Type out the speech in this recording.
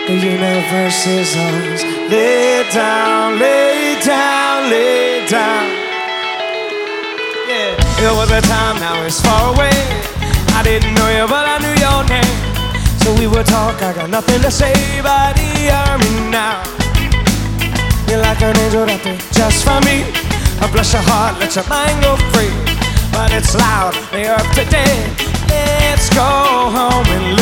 The universe is ours. Lay down, lay down, lay down. Yeah, it was a time, now it's far away. I didn't know you, but I knew your name. So we would talk, I got nothing to say, but hear me now. You're like an angel out there just for me. I bless your heart, let your mind go free. But it's loud, the earth today. Let's go home and live.